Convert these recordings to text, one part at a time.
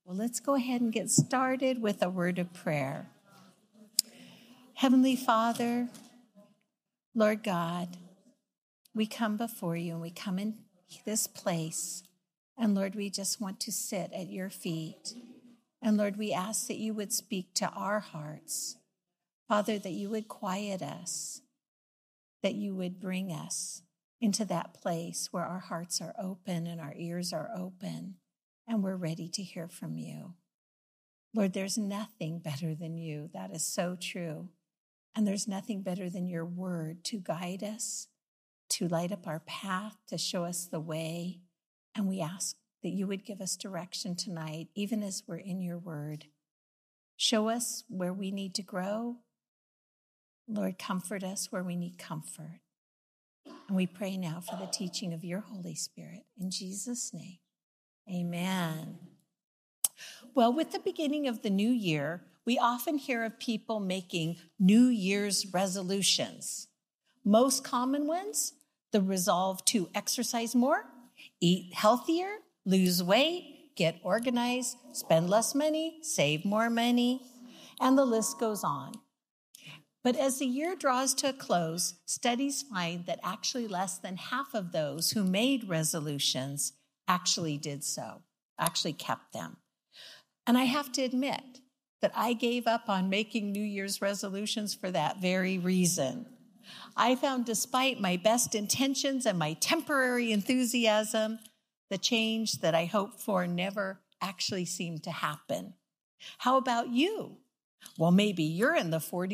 Well, let's go ahead and get started with a word of prayer. Heavenly Father, Lord God, we come before you and we come in this place. And Lord, we just want to sit at your feet. And Lord, we ask that you would speak to our hearts. Father, that you would quiet us, that you would bring us into that place where our hearts are open and our ears are open and we're ready to hear from you. Lord, there's nothing better than you. That is so true. And there's nothing better than your word to guide us, to light up our path, to show us the way. And we ask that you would give us direction tonight, even as we're in your word. Show us where we need to grow. Lord, comfort us where we need comfort. And we pray now for the teaching of your Holy Spirit. In Jesus' name, amen. Well, with the beginning of the new year, we often hear of people making New Year's resolutions. Most common ones, the resolve to exercise more, eat healthier, lose weight, get organized, spend less money, save more money, and the list goes on. But as the year draws to a close, studies find that actually less than half of those who made resolutions actually did so, actually kept them. And I have to admit that I gave up on making New Year's resolutions for that very reason. I found despite my best intentions and my temporary enthusiasm, the change that I hoped for never actually seemed to happen. How about you? Well, maybe you're in the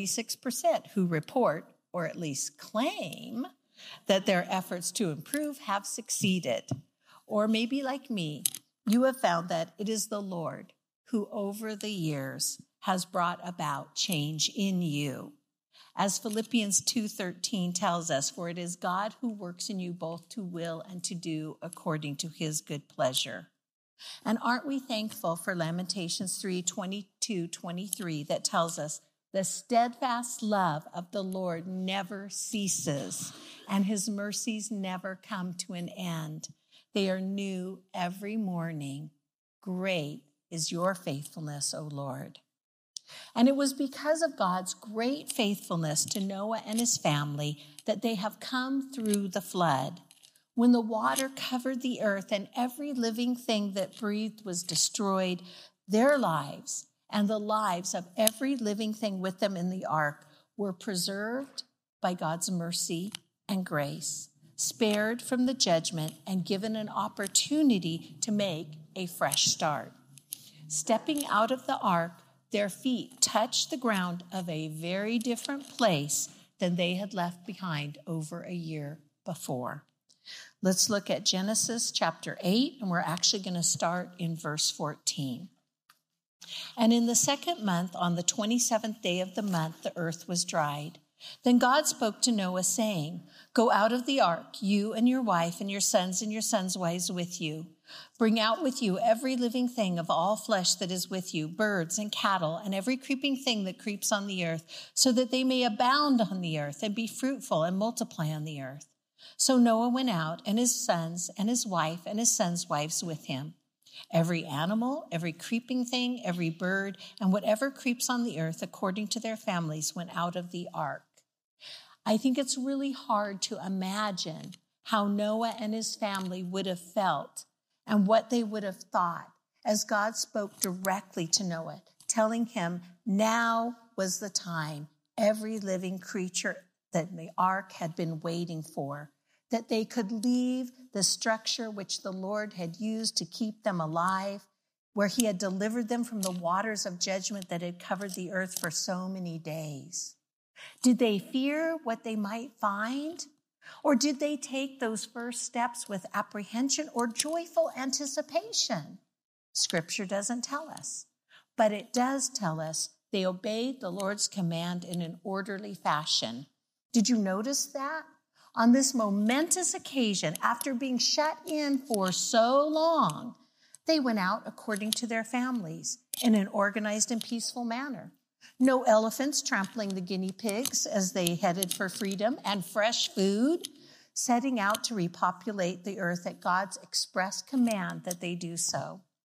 46% who report, or at least claim, that their efforts to improve have succeeded. Or maybe like me, you have found that it is the Lord who over the years has brought about change in you. As Philippians 2:13 tells us, for it is God who works in you both to will and to do according to his good pleasure. And aren't we thankful for Lamentations 3:22-23 that tells us the steadfast love of the Lord never ceases and his mercies never come to an end. They are new every morning. Great is your faithfulness, O Lord. And it was because of God's great faithfulness to Noah and his family that they have come through the flood. When the water covered the earth and every living thing that breathed was destroyed, their lives and the lives of every living thing with them in the ark were preserved by God's mercy and grace, spared from the judgment and given an opportunity to make a fresh start. Stepping out of the ark, their feet touched the ground of a very different place than they had left behind over a year before. Let's look at Genesis chapter 8, and we're actually going to start in verse 14. And in the second month, on the 27th day of the month, the earth was dried. Then God spoke to Noah, saying, go out of the ark, you and your wife and your sons' wives with you. Bring out with you every living thing of all flesh that is with you, birds and cattle, and every creeping thing that creeps on the earth, so that they may abound on the earth and be fruitful and multiply on the earth. So Noah went out, and his sons and his wife and his sons' wives with him. Every animal, every creeping thing, every bird, and whatever creeps on the earth according to their families went out of the ark. I think it's really hard to imagine how Noah and his family would have felt and what they would have thought as God spoke directly to Noah, telling him now was the time every living creature that the ark had been waiting for, that they could leave the structure which the Lord had used to keep them alive, where he had delivered them from the waters of judgment that had covered the earth for so many days. Did they fear what they might find? Or did they take those first steps with apprehension or joyful anticipation? Scripture doesn't tell us, but it does tell us they obeyed the Lord's command in an orderly fashion. Did you notice that? On this momentous occasion, after being shut in for so long, they went out according to their families in an organized and peaceful manner. No elephants trampling the guinea pigs as they headed for freedom and fresh food, setting out to repopulate the earth at God's express command that they do so.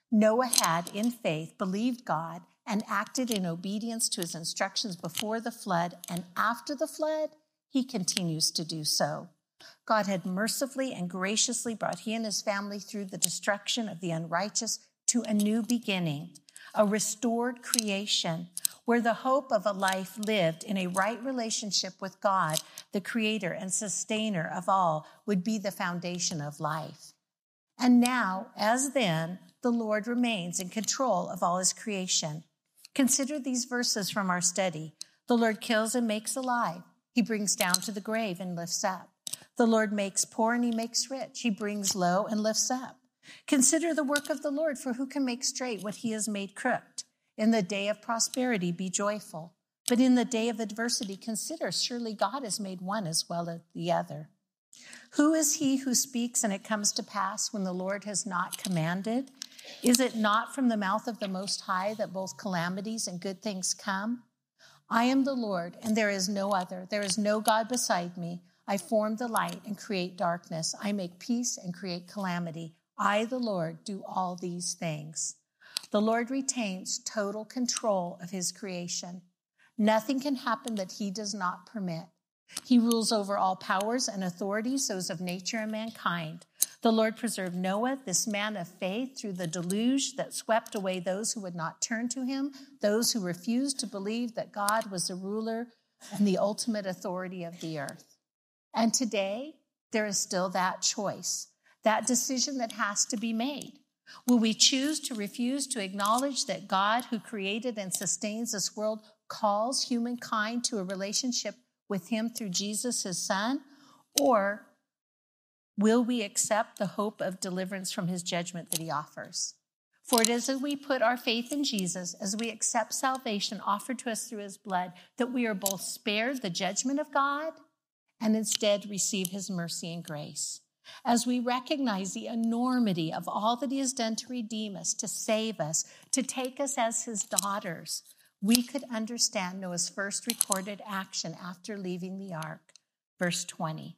Noah had, in faith, believed God and acted in obedience to his instructions before the flood, and after the flood, he continues to do so. God had mercifully and graciously brought he and his family through the destruction of the unrighteous to a new beginning, a restored creation, where the hope of a life lived in a right relationship with God, the creator and sustainer of all, would be the foundation of life. And now, as then, the Lord remains in control of all his creation. Consider these verses from our study. The Lord kills and makes alive. He brings down to the grave and lifts up. The Lord makes poor and he makes rich. He brings low and lifts up. Consider the work of the Lord, for who can make straight what he has made crooked? In the day of prosperity, be joyful. But in the day of adversity, consider, surely God has made one as well as the other. Who is he who speaks and it comes to pass when the Lord has not commanded? Is it not from the mouth of the Most High that both calamities and good things come? I am the Lord, and there is no other. There is no God beside me. I form the light and create darkness. I make peace and create calamity. I, the Lord, do all these things. The Lord retains total control of his creation. Nothing can happen that he does not permit. He rules over all powers and authorities, those of nature and mankind. The Lord preserved Noah, this man of faith, through the deluge that swept away those who would not turn to him, those who refused to believe that God was the ruler and the ultimate authority of the earth. And today, there is still that choice, that decision that has to be made. Will we choose to refuse to acknowledge that God, who created and sustains this world, calls humankind to a relationship with him through Jesus, his son? Or will we accept the hope of deliverance from his judgment that he offers? For it is as we put our faith in Jesus, as we accept salvation offered to us through his blood, that we are both spared the judgment of God and instead receive his mercy and grace. As we recognize the enormity of all that he has done to redeem us, to save us, to take us as his daughters, we could understand Noah's first recorded action after leaving the ark. Verse 20.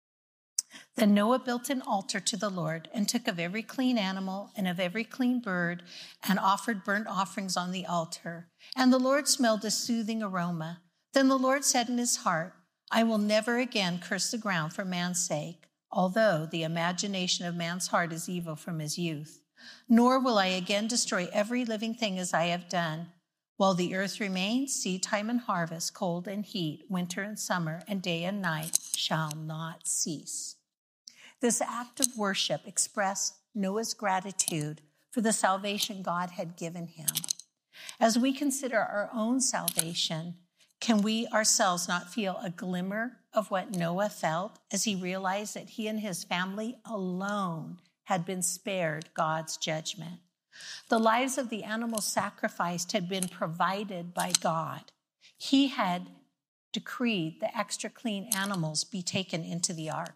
Then Noah built an altar to the Lord and took of every clean animal and of every clean bird and offered burnt offerings on the altar. And the Lord smelled a soothing aroma. Then the Lord said in his heart, I will never again curse the ground for man's sake, although the imagination of man's heart is evil from his youth. Nor will I again destroy every living thing as I have done. While the earth remains, seed time and harvest, cold and heat, winter and summer, and day and night shall not cease. This act of worship expressed Noah's gratitude for the salvation God had given him. As we consider our own salvation, can we ourselves not feel a glimmer of what Noah felt as he realized that he and his family alone had been spared God's judgment? The lives of the animals sacrificed had been provided by God. He had decreed the extra clean animals be taken into the ark.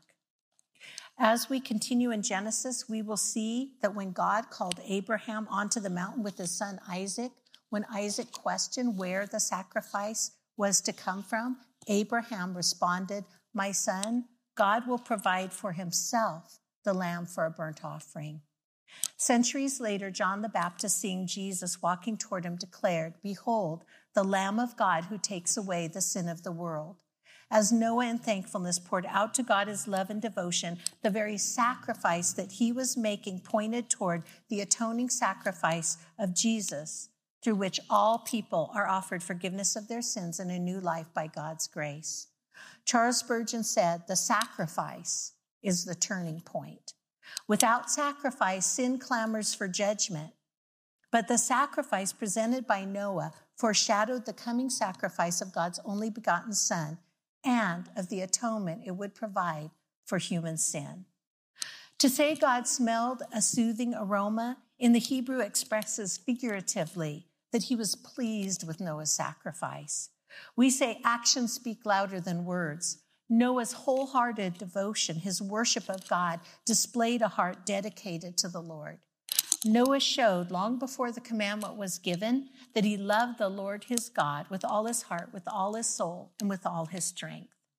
As we continue in Genesis, we will see that when God called Abraham onto the mountain with his son Isaac, when Isaac questioned where the sacrifice was to come from, Abraham responded, my son, God will provide for himself the lamb for a burnt offering. Centuries later, John the Baptist, seeing Jesus walking toward him, declared, behold, the Lamb of God who takes away the sin of the world. As Noah in thankfulness poured out to God his love and devotion, the very sacrifice that he was making pointed toward the atoning sacrifice of Jesus, through which all people are offered forgiveness of their sins and a new life by God's grace. Charles Spurgeon said, the sacrifice is the turning point. Without sacrifice, sin clamors for judgment. But the sacrifice presented by Noah foreshadowed the coming sacrifice of God's only begotten Son and of the atonement it would provide for human sin. To say God smelled a soothing aroma in the Hebrew expresses figuratively that he was pleased with Noah's sacrifice. We say actions speak louder than words. Noah's wholehearted devotion, his worship of God, displayed a heart dedicated to the Lord. Noah showed long before the commandment was given that he loved the Lord his God with all his heart, with all his soul, and with all his strength.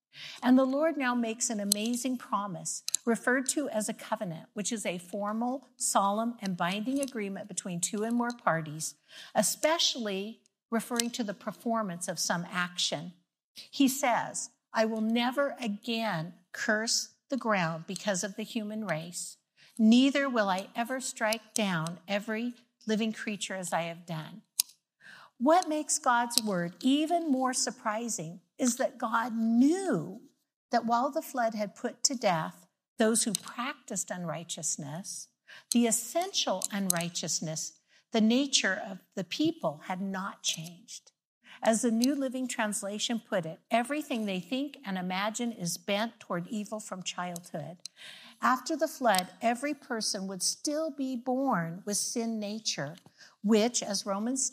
And the Lord now makes an amazing promise, referred to as a covenant, which is a formal, solemn, and binding agreement between two and more parties, especially referring to the performance of some action. He says, I will never again curse the ground because of the human race. Neither will I ever strike down every living creature as I have done. What makes God's word even more surprising is that God knew that while the flood had put to death those who practiced unrighteousness, the essential unrighteousness, the nature of the people, had not changed. As the New Living Translation put it, everything they think and imagine is bent toward evil from childhood. After the flood, every person would still be born with sin nature, which, as Romans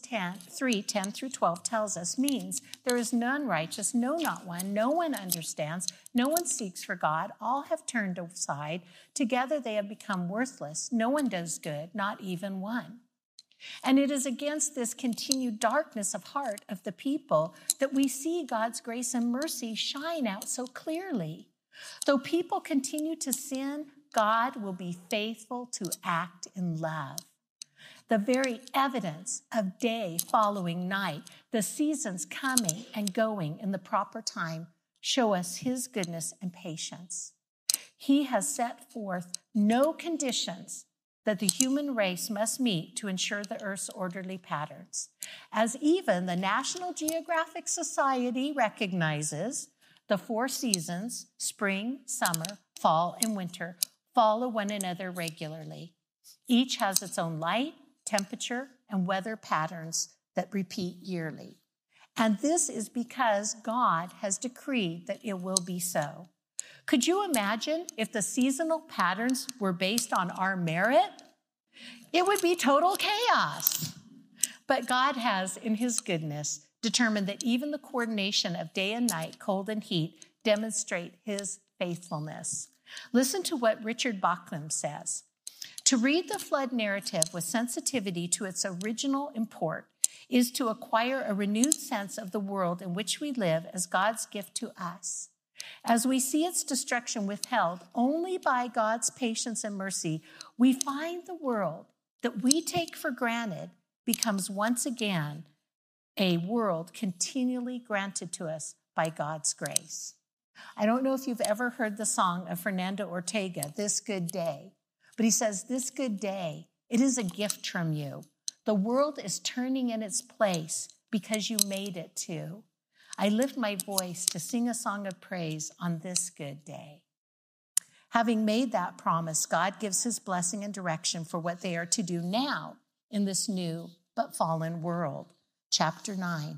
3:10-12 tells us, means there is none righteous, no, not one. No one understands. No one seeks for God. All have turned aside. Together they have become worthless. No one does good, not even one. And it is against this continued darkness of heart of the people that we see God's grace and mercy shine out so clearly. Though people continue to sin, God will be faithful to act in love. The very evidence of day following night, the seasons coming and going in the proper time, show us his goodness and patience. He has set forth no conditions that the human race must meet to ensure the earth's orderly patterns. As even the National Geographic Society recognizes, the 4 seasons, spring, summer, fall, and winter, follow one another regularly. Each has its own light, temperature, and weather patterns that repeat yearly. And this is because God has decreed that it will be so. Could you imagine if the seasonal patterns were based on our merit? It would be total chaos. But God has, in his goodness, determined that even the coordination of day and night, cold and heat, demonstrate his faithfulness. Listen to what Richard Bauckham says. To read the flood narrative with sensitivity to its original import is to acquire a renewed sense of the world in which we live as God's gift to us. As we see its destruction withheld only by God's patience and mercy, we find the world that we take for granted becomes once again a world continually granted to us by God's grace. I don't know if you've ever heard the song of Fernando Ortega, This Good Day, but he says, this good day, it is a gift from you. The world is turning in its place because you made it to. I lift my voice to sing a song of praise on this good day. Having made that promise, God gives his blessing and direction for what they are to do now in this new but fallen world. Chapter 9.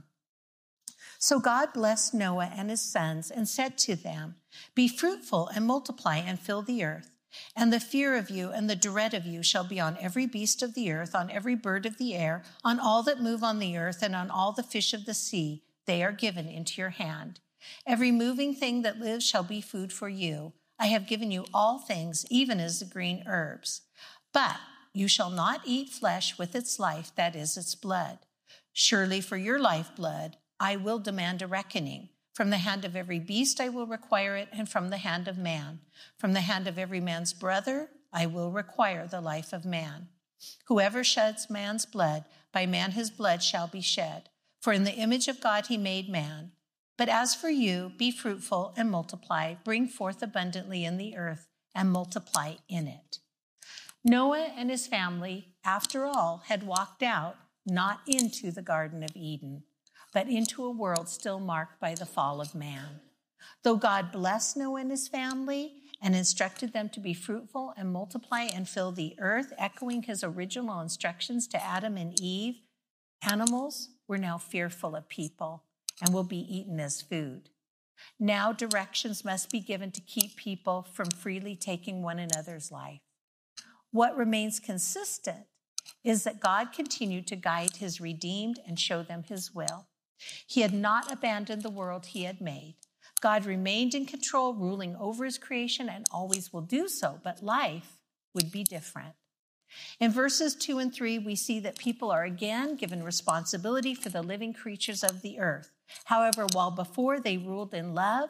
So God blessed Noah and his sons and said to them, be fruitful and multiply and fill the earth. And the fear of you and the dread of you shall be on every beast of the earth, on every bird of the air, on all that move on the earth, and on all the fish of the sea. They are given into your hand. Every moving thing that lives shall be food for you. I have given you all things, even as the green herbs. But you shall not eat flesh with its life, that is, its blood. Surely for your lifeblood I will demand a reckoning. From the hand of every beast I will require it, and from the hand of man. From the hand of every man's brother I will require the life of man. Whoever sheds man's blood, by man his blood shall be shed. For in the image of God he made man. But as for you, be fruitful and multiply, bring forth abundantly in the earth, and multiply in it. Noah and his family, after all, had walked out, not into the Garden of Eden, but into a world still marked by the fall of man. Though God blessed Noah and his family and instructed them to be fruitful and multiply and fill the earth, echoing his original instructions to Adam and Eve, animals were now fearful of people and will be eaten as food. Now directions must be given to keep people from freely taking one another's life. What remains consistent is that God continued to guide his redeemed and show them his will. He had not abandoned the world he had made. God remained in control, ruling over his creation, and always will do so, but life would be different. In verses 2 and 3, we see that people are again given responsibility for the living creatures of the earth. However, while before they ruled in love,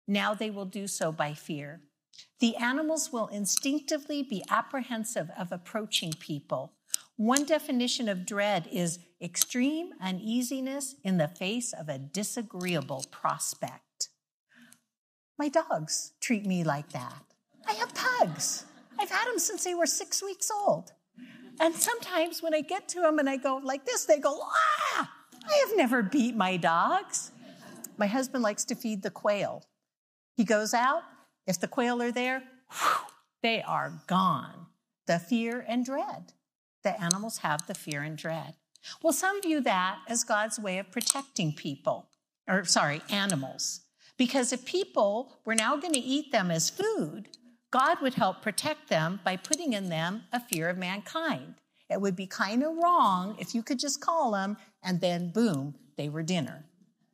Now they will do so by fear. The animals will instinctively be apprehensive of approaching people. One definition of dread is extreme uneasiness in the face of a disagreeable prospect. My dogs treat me like that. I have pugs. I've had them since they were 6 weeks old. And sometimes when I get to them and I go like this, they go, ah! I have never beat my dogs. My husband likes to feed the quail. He goes out. If the quail are there, they are gone. The fear and dread. The animals have the fear and dread. Well, some view that as God's way of protecting animals. Because if people were now going to eat them as food, God would help protect them by putting in them a fear of mankind. It would be kind of wrong if you could just call them and then boom, they were dinner.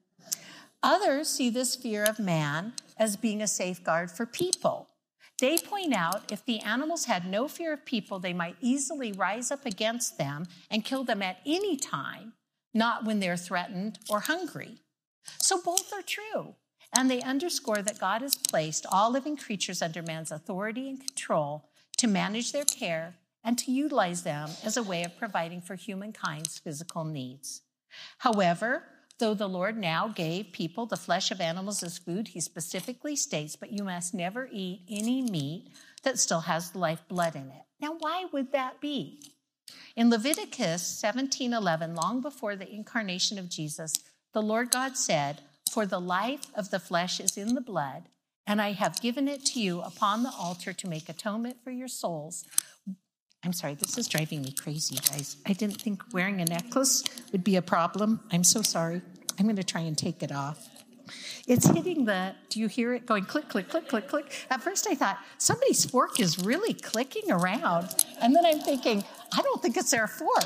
Others see this fear of man as being a safeguard for people. They point out if the animals had no fear of people, they might easily rise up against them and kill them at any time, not when they're threatened or hungry. So both are true. And they underscore that God has placed all living creatures under man's authority and control to manage their care and to utilize them as a way of providing for humankind's physical needs. However, though the Lord now gave people the flesh of animals as food, he specifically states, but you must never eat any meat that still has lifeblood in it. Now, why would that be? In Leviticus 17:11, long before the incarnation of Jesus, the Lord God said, "For the life of the flesh is in the blood, and I have given it to you upon the altar to make atonement for your souls." I'm sorry, this is driving me crazy, guys. I didn't think wearing a necklace would be a problem. I'm so sorry. I'm going to try and take it off. It's hitting do you hear it going click, click, click, click, click? At first I thought, somebody's fork is really clicking around. And then I'm thinking, I don't think it's their fork.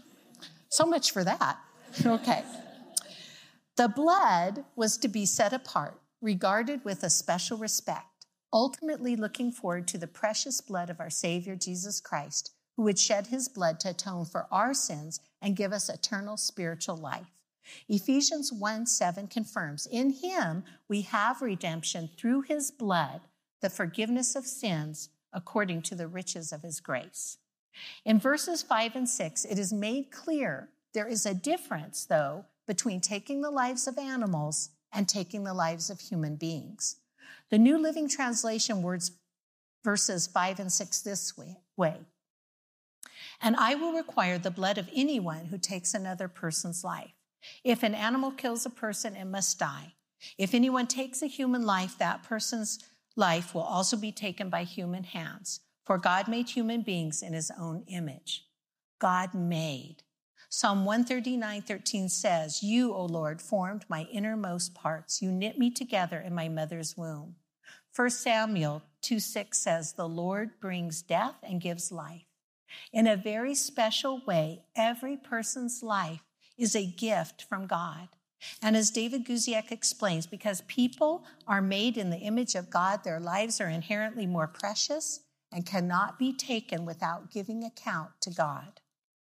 So much for that. Okay. The blood was to be set apart, regarded with a special respect, ultimately looking forward to the precious blood of our Savior, Jesus Christ, who would shed his blood to atone for our sins and give us eternal spiritual life. Ephesians 1:7 confirms, in him we have redemption through his blood, the forgiveness of sins according to the riches of his grace. In verses 5 and 6, it is made clear there is a difference, though, between taking the lives of animals and taking the lives of human beings. The New Living Translation words verses 5 and 6 this way. And I will require the blood of anyone who takes another person's life. If an animal kills a person, it must die. If anyone takes a human life, that person's life will also be taken by human hands. For God made human beings in his own image. God made. Psalm 139:13 says, you, O Lord, formed my innermost parts. You knit me together in my mother's womb. 1 Samuel 2:6 says, the Lord brings death and gives life. In a very special way, every person's life is a gift from God. And as David Guziak explains, because people are made in the image of God, their lives are inherently more precious and cannot be taken without giving account to God.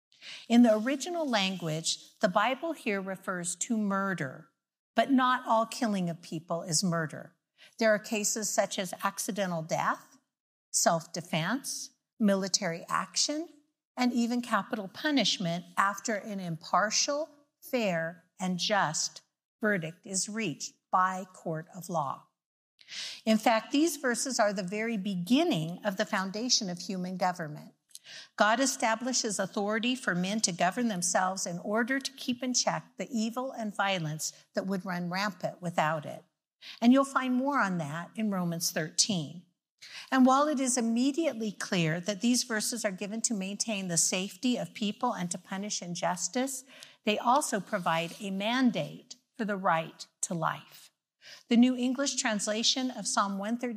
In the original language, the Bible here refers to murder, but not all killing of people is murder. There are cases such as accidental death, self-defense, military action, and even capital punishment after an impartial, fair, and just verdict is reached by court of law. In fact, these verses are the very beginning of the foundation of human government. God establishes authority for men to govern themselves in order to keep in check the evil and violence that would run rampant without it. And you'll find more on that in Romans 13. And while it is immediately clear that these verses are given to maintain the safety of people and to punish injustice, they also provide a mandate for the right to life. The New English translation of Psalm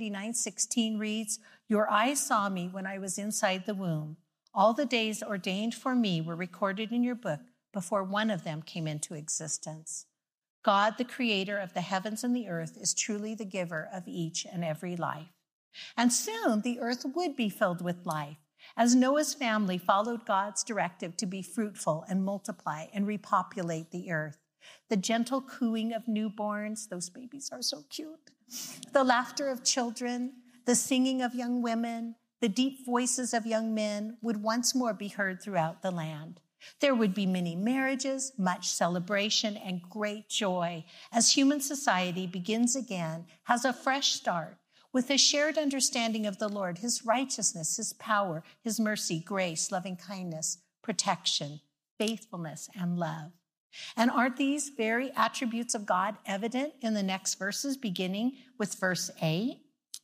139:16 reads, your eyes saw me when I was inside the womb. All the days ordained for me were recorded in your book before one of them came into existence. God, the creator of the heavens and the earth, is truly the giver of each and every life. And soon the earth would be filled with life, as Noah's family followed God's directive to be fruitful and multiply and repopulate the earth. the gentle cooing of newborns, those babies are so cute, the laughter of children, the singing of young women, the deep voices of young men would once more be heard throughout the land. There would be many marriages, much celebration, and great joy as human society begins again, has a fresh start with a shared understanding of the Lord, his righteousness, his power, his mercy, grace, loving kindness, protection, faithfulness, and love. And aren't these very attributes of God evident in the next verses, beginning with verse 8?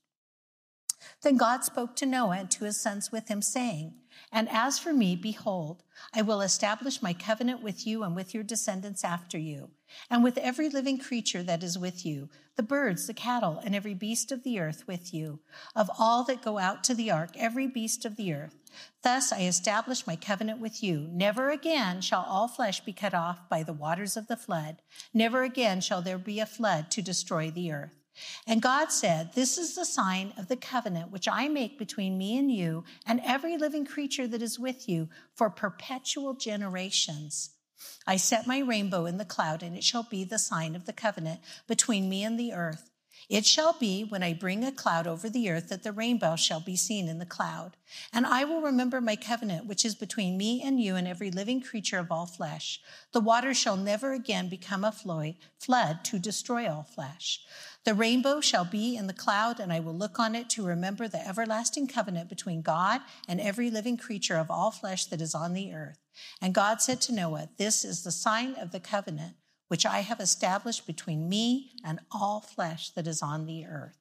Then God spoke to Noah and to his sons with him, saying, "And as for me, behold, I will establish my covenant with you and with your descendants after you, and with every living creature that is with you, the birds, the cattle, and every beast of the earth with you, of all that go out to the ark, every beast of the earth. Thus I establish my covenant with you. Never again shall all flesh be cut off by the waters of the flood. Never again shall there be a flood to destroy the earth." And God said, "This is the sign of the covenant which I make between me and you and every living creature that is with you for perpetual generations. I set my rainbow in the cloud, and it shall be the sign of the covenant between me and the earth. It shall be when I bring a cloud over the earth that the rainbow shall be seen in the cloud. And I will remember my covenant, which is between me and you and every living creature of all flesh. The water shall never again become a flood to destroy all flesh. The rainbow shall be in the cloud, and I will look on it to remember the everlasting covenant between God and every living creature of all flesh that is on the earth." And God said to Noah, "This is the sign of the covenant which I have established between me and all flesh that is on the earth."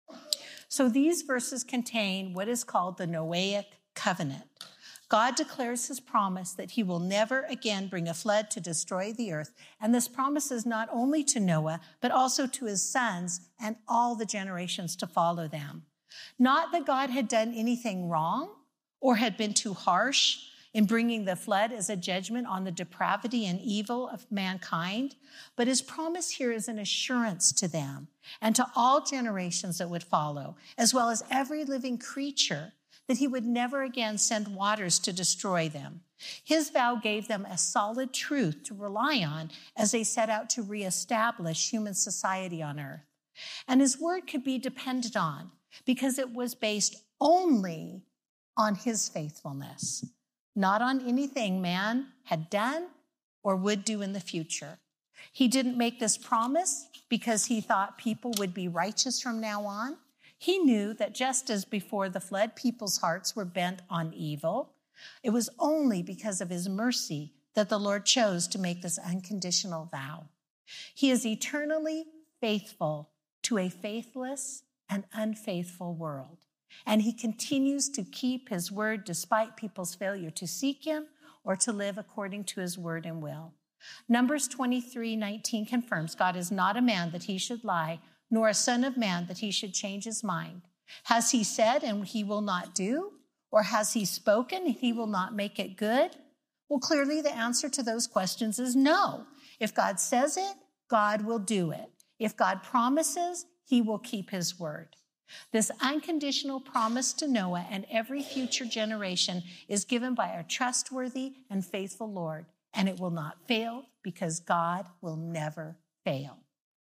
So these verses contain what is called the Noahic covenant. God declares his promise that he will never again bring a flood to destroy the earth. And this promise is not only to Noah, but also to his sons and all the generations to follow them. Not that God had done anything wrong or had been too harsh in bringing the flood as a judgment on the depravity and evil of mankind, but his promise here is an assurance to them and to all generations that would follow, as well as every living creature, that he would never again send waters to destroy them. His vow gave them a solid truth to rely on as they set out to reestablish human society on earth. And his word could be depended on because it was based only on his faithfulness, not on anything man had done or would do in the future. He didn't make this promise because he thought people would be righteous from now on. He knew that just as before the flood, people's hearts were bent on evil. It was only because of his mercy that the Lord chose to make this unconditional vow. He is eternally faithful to a faithless and unfaithful world. And he continues to keep his word despite people's failure to seek him or to live according to his word and will. Numbers 23:19 confirms God is not a man that he should lie, nor a son of man that he should change his mind. Has he said and he will not do? Or has he spoken and he will not make it good? Well, clearly the answer to those questions is no. If God says it, God will do it. If God promises, he will keep his word. This unconditional promise to Noah and every future generation is given by our trustworthy and faithful Lord, and it will not fail because God will never fail.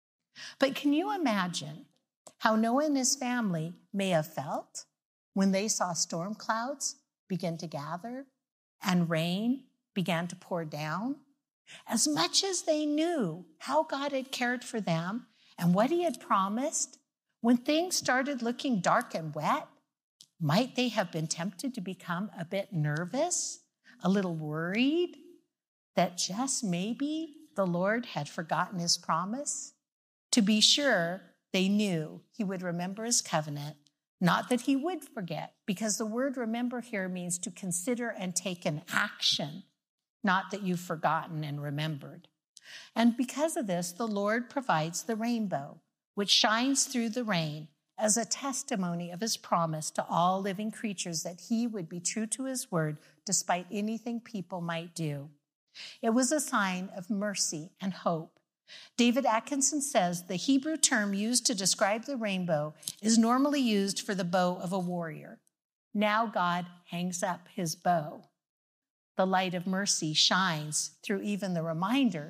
But can you imagine how Noah and his family may have felt when they saw storm clouds begin to gather and rain began to pour down? As much as they knew how God had cared for them and what he had promised, when things started looking dark and wet, might they have been tempted to become a bit nervous, a little worried that just maybe the Lord had forgotten his promise? To be sure, they knew he would remember his covenant, not that he would forget, because the word remember here means to consider and take an action, not that you've forgotten and remembered. And because of this, the Lord provides the rainbow, which shines through the rain as a testimony of his promise to all living creatures that he would be true to his word despite anything people might do. It was a sign of mercy and hope. David Atkinson says the Hebrew term used to describe the rainbow is normally used for the bow of a warrior. Now God hangs up his bow. The light of mercy shines through even the reminders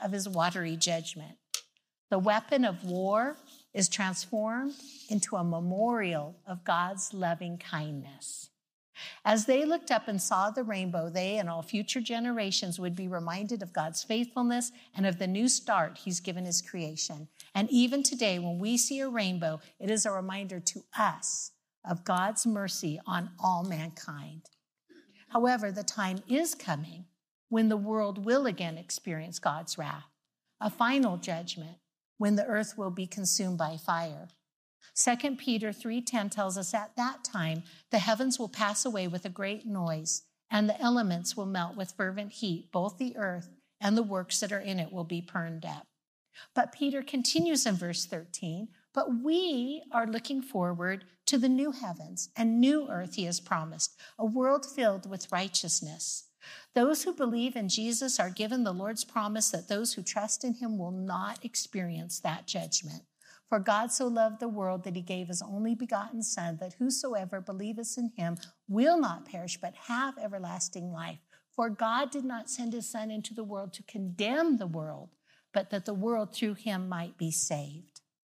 of his watery judgment. The weapon of war is transformed into a memorial of God's loving kindness. As they looked up and saw the rainbow, they and all future generations would be reminded of God's faithfulness and of the new start he's given his creation. And even today, when we see a rainbow, it is a reminder to us of God's mercy on all mankind. However, the time is coming when the world will again experience God's wrath, a final judgment when the earth will be consumed by fire. 2 Peter 3:10 tells us at that time, the heavens will pass away with a great noise, and the elements will melt with fervent heat. Both the earth and the works that are in it will be burned up. But Peter continues in verse 13, but we are looking forward to the new heavens and new earth he has promised, a world filled with righteousness. Those who believe in Jesus are given the Lord's promise that those who trust in him will not experience that judgment. For God so loved the world that he gave his only begotten Son, that whosoever believeth in him will not perish but have everlasting life. For God did not send his Son into the world to condemn the world, but that the world through him might be saved.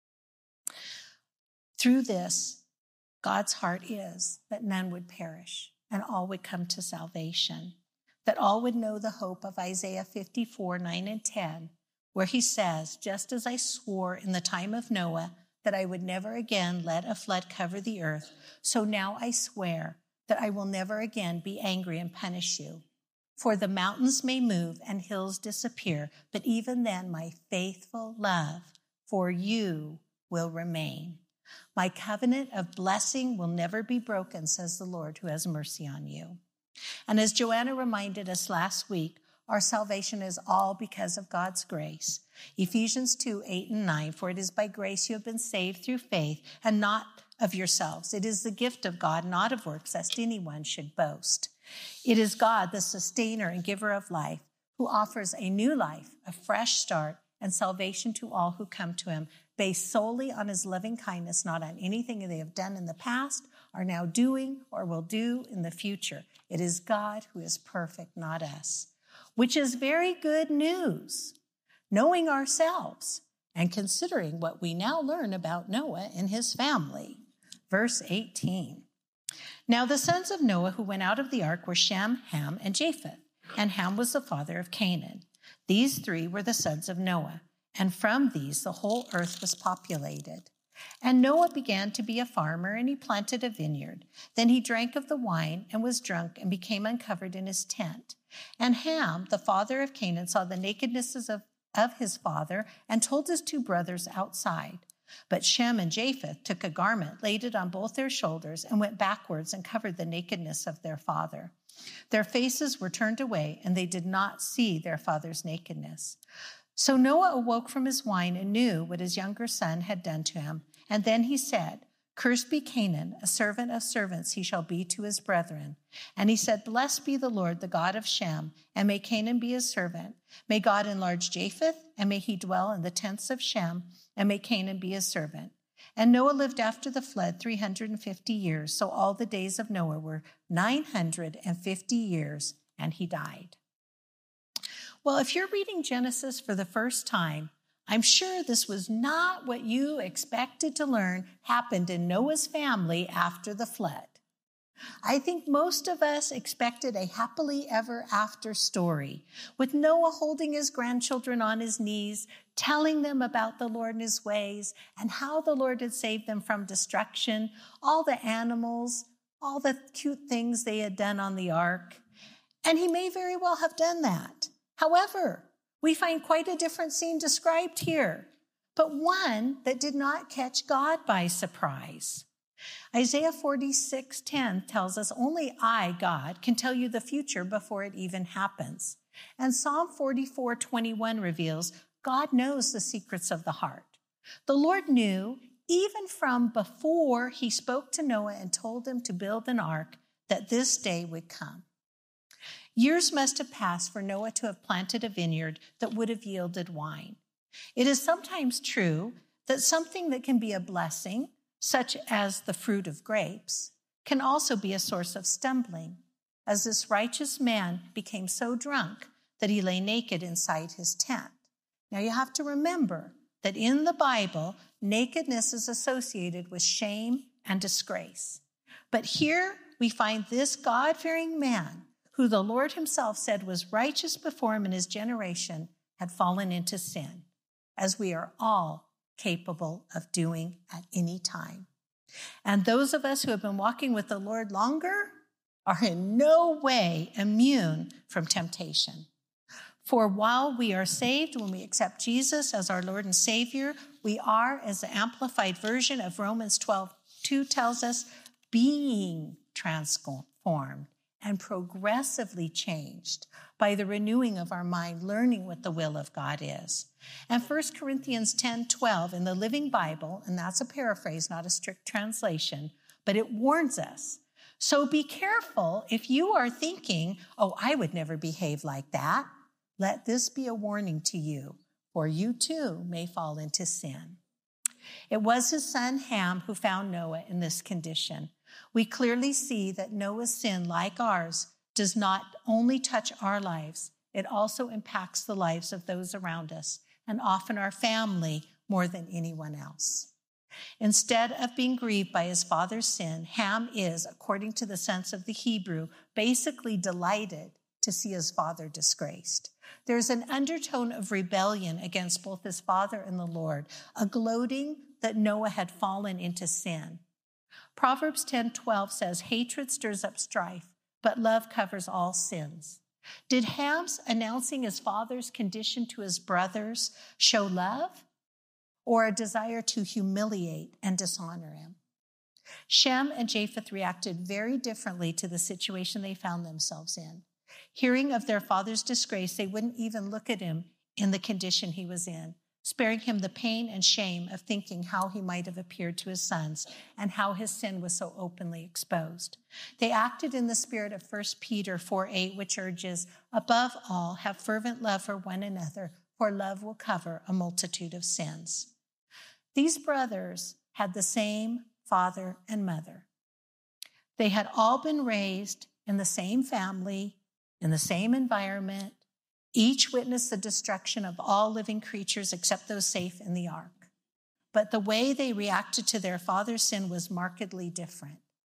Through this, God's heart is that none would perish and all would come to salvation, that all would know the hope of Isaiah 54:9 and 10, where he says, just as I swore in the time of Noah that I would never again let a flood cover the earth, so now I swear that I will never again be angry and punish you. For the mountains may move and hills disappear, but even then my faithful love for you will remain. My covenant of blessing will never be broken, says the Lord who has mercy on you. And as Joanna reminded us last week, our salvation is all because of God's grace. Ephesians 2:8 and 9, for it is by grace you have been saved through faith, and not of yourselves. It is the gift of God, not of works, lest anyone should boast. It is God, the sustainer and giver of life, who offers a new life, a fresh start, and salvation to all who come to him, based solely on his loving kindness, not on anything they have done in the past, are now doing, or will do in the future. It is God who is perfect, not us, which is very good news, knowing ourselves and considering what we now learn about Noah and his family. Verse 18. Now the sons of Noah who went out of the ark were Shem, Ham, and Japheth, and Ham was the father of Canaan. These three were the sons of Noah, and from these the whole earth was populated. And Noah began to be a farmer, and he planted a vineyard. Then he drank of the wine and was drunk and became uncovered in his tent. And Ham, the father of Canaan, saw the nakednesses of his father and told his two brothers outside. But Shem and Japheth took a garment, laid it on both their shoulders, and went backwards and covered the nakedness of their father. Their faces were turned away, and they did not see their father's nakedness. So Noah awoke from his wine and knew what his younger son had done to him. And then he said, Cursed be Canaan, a servant of servants he shall be to his brethren. And he said, Blessed be the Lord, the God of Shem, and may Canaan be his servant. May God enlarge Japheth, and may he dwell in the tents of Shem, and may Canaan be his servant. And Noah lived after the flood 350 years, so all the days of Noah were 950 years, and he died. Well, if you're reading Genesis for the first time, I'm sure this was not what you expected to learn happened in Noah's family after the flood. I think most of us expected a happily ever after story, with Noah holding his grandchildren on his knees, telling them about the Lord and his ways, and how the Lord had saved them from destruction, all the animals, all the cute things they had done on the ark. And he may very well have done that. However, we find quite a different scene described here, but one that did not catch God by surprise. Isaiah 46:10 tells us, only I, God, can tell you the future before it even happens. And Psalm 44:21 reveals, God knows the secrets of the heart. The Lord knew, even from before he spoke to Noah and told him to build an ark, that this day would come. Years must have passed for Noah to have planted a vineyard that would have yielded wine. It is sometimes true that something that can be a blessing, such as the fruit of grapes, can also be a source of stumbling, as this righteous man became so drunk that he lay naked inside his tent. Now you have to remember that in the Bible, nakedness is associated with shame and disgrace. But here we find this God-fearing man, who the Lord himself said was righteous before him in his generation, had fallen into sin, as we are all capable of doing at any time. And those of us who have been walking with the Lord longer are in no way immune from temptation. For while we are saved, when we accept Jesus as our Lord and Savior, we are, as the Amplified Version of Romans 12:2 tells us, being transformed and progressively changed by the renewing of our mind, learning what the will of God is. And 1 Corinthians 10:12 in the Living Bible, and that's a paraphrase, not a strict translation, but it warns us. So be careful if you are thinking, oh, I would never behave like that. Let this be a warning to you, for you too may fall into sin. It was his son Ham who found Noah in this condition. We clearly see that Noah's sin, like ours, does not only touch our lives, it also impacts the lives of those around us, and often our family more than anyone else. Instead of being grieved by his father's sin, Ham is, according to the sense of the Hebrew, basically delighted to see his father disgraced. There's an undertone of rebellion against both his father and the Lord, a gloating that Noah had fallen into sin. Proverbs 10:12 says, hatred stirs up strife, but love covers all sins. Did Ham's announcing his father's condition to his brothers show love or a desire to humiliate and dishonor him? Shem and Japheth reacted very differently to the situation they found themselves in. Hearing of their father's disgrace, they wouldn't even look at him in the condition he was in, sparing him the pain and shame of thinking how he might have appeared to his sons and how his sin was so openly exposed. They acted in the spirit of 1 Peter 4:8, which urges, above all, have fervent love for one another, for love will cover a multitude of sins. These brothers had the same father and mother. They had all been raised in the same family, in the same environment. Each witnessed the destruction of all living creatures except those safe in the ark. But the way they reacted to their father's sin was markedly different.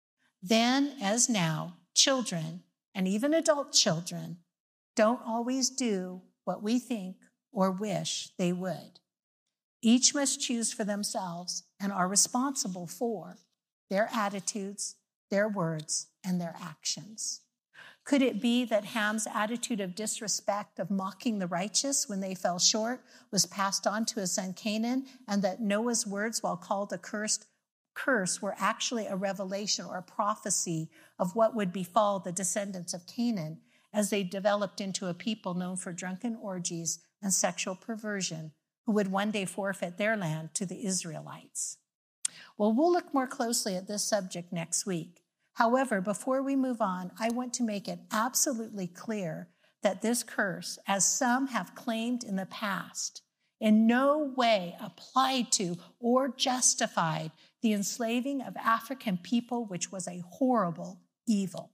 Then, as now, children, and even adult children, don't always do what we think or wish they would. Each must choose for themselves and are responsible for their attitudes, their words, and their actions. Could it be that Ham's attitude of disrespect, of mocking the righteous when they fell short, was passed on to his son Canaan, and that Noah's words, while called a curse, were actually a revelation or a prophecy of what would befall the descendants of Canaan as they developed into a people known for drunken orgies and sexual perversion, who would one day forfeit their land to the Israelites? Well, we'll look more closely at this subject next week. However, before we move on, I want to make it absolutely clear that this curse, as some have claimed in the past, in no way applied to or justified the enslaving of African people, which was a horrible evil.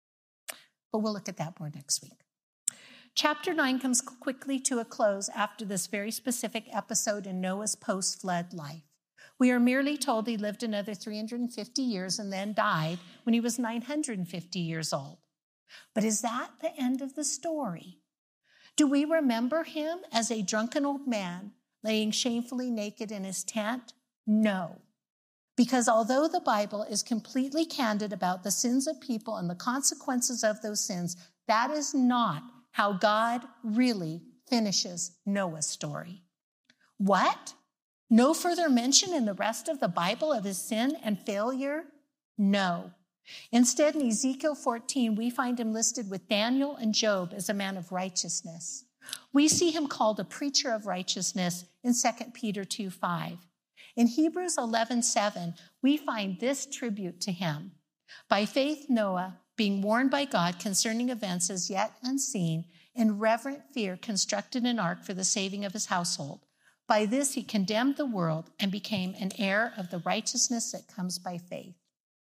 But we'll look at that more next week. Chapter 9 comes quickly to a close after this very specific episode in Noah's post-flood life. We are merely told he lived another 350 years and then died when he was 950 years old. But is that the end of the story? Do we remember him as a drunken old man laying shamefully naked in his tent? No. Because although the Bible is completely candid about the sins of people and the consequences of those sins, that is not how God really finishes Noah's story. What? No further mention in the rest of the Bible of his sin and failure? No. Instead, in Ezekiel 14, we find him listed with Daniel and Job as a man of righteousness. We see him called a preacher of righteousness in 2 Peter 2:5. In Hebrews 11:7, we find this tribute to him. By faith, Noah, being warned by God concerning events as yet unseen, in reverent fear constructed an ark for the saving of his household. By this he condemned the world and became an heir of the righteousness that comes by faith.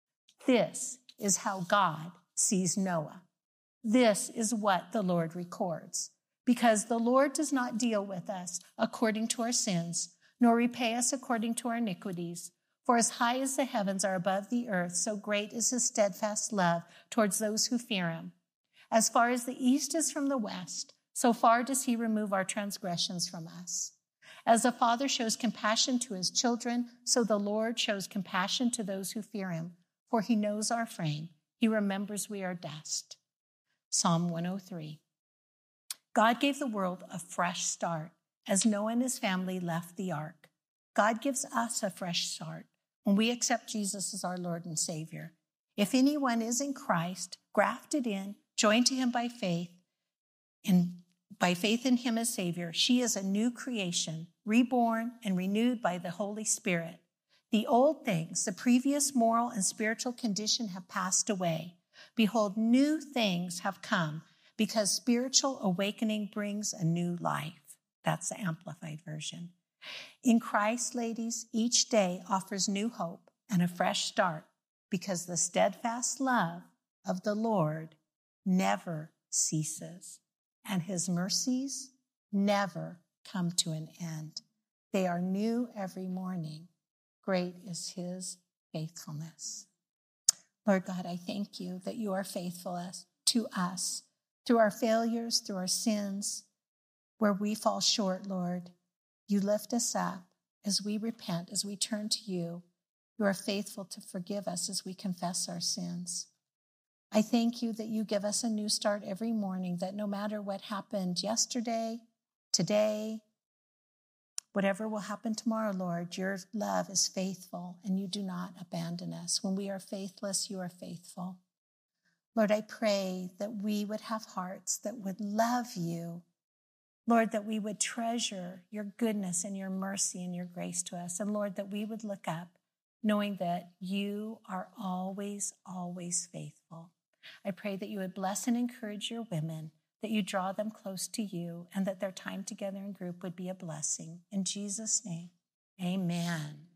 This is how God sees Noah. This is what the Lord records. because the Lord does not deal with us according to our sins, nor repay us according to our iniquities. For as high as the heavens are above the earth, so great is his steadfast love towards those who fear him. As far as the east is from the west, so far does he remove our transgressions from us. As the Father shows compassion to his children, so the Lord shows compassion to those who fear him. For he knows our frame. He remembers we are dust. Psalm 103. God gave the world a fresh start as Noah and his family left the ark. God gives us a fresh start when we accept Jesus as our Lord and Savior. If anyone is in Christ, grafted in, joined to him by faith, and by faith in him as Savior, she is a new creation, reborn and renewed by the Holy Spirit. The old things, the previous moral and spiritual condition have passed away. Behold, new things have come because spiritual awakening brings a new life. That's the Amplified Version. In Christ, ladies, each day offers new hope and a fresh start because the steadfast love of the Lord never ceases, and his mercies never come to an end. They are new every morning. Great is his faithfulness. Lord God, I thank you that you are faithful to us through our failures, through our sins, where we fall short, Lord. You lift us up as we repent, as we turn to you. You are faithful to forgive us as we confess our sins. I thank you that you give us a new start every morning, that no matter what happened yesterday, today, whatever will happen tomorrow, Lord, your love is faithful and you do not abandon us. When we are faithless, you are faithful. Lord, I pray that we would have hearts that would love you. Lord, that we would treasure your goodness and your mercy and your grace to us. And Lord, that we would look up knowing that you are always, always faithful. I pray that you would bless and encourage your women, that you draw them close to you, and that their time together in group would be a blessing. In Jesus' name, amen.